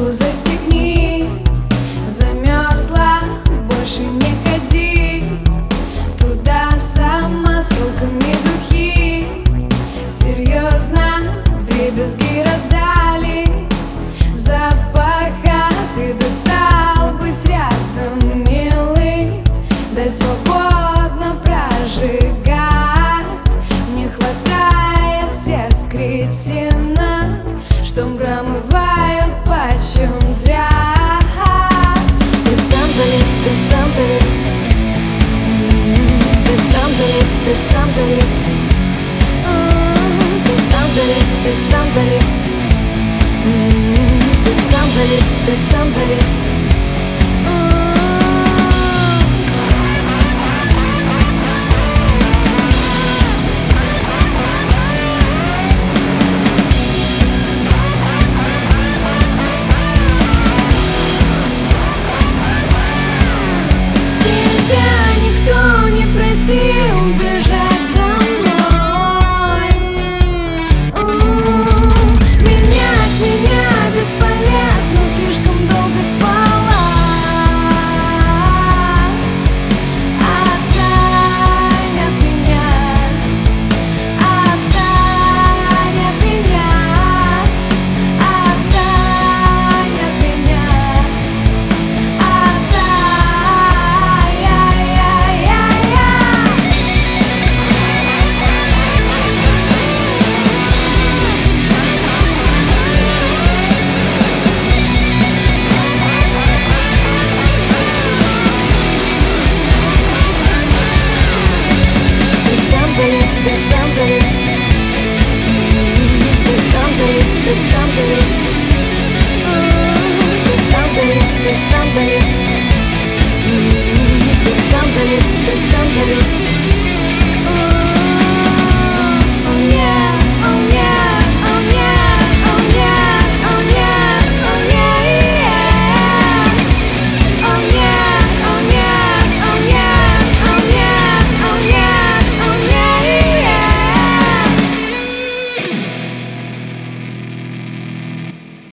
куртку застегни, замерзла, больше не ходи туда сама с руками духи. Серьезно, вдребезги раздали запаха, ты достал быть рядом, милый. Дай свободно прожигать, не хватает тех кретинов, что промывают почем зря. Ты сам залип, ты сам залип, ты сам залип, ты сам залип, ты сам залип, ты сам залип, ты сам залип, ты сам залип.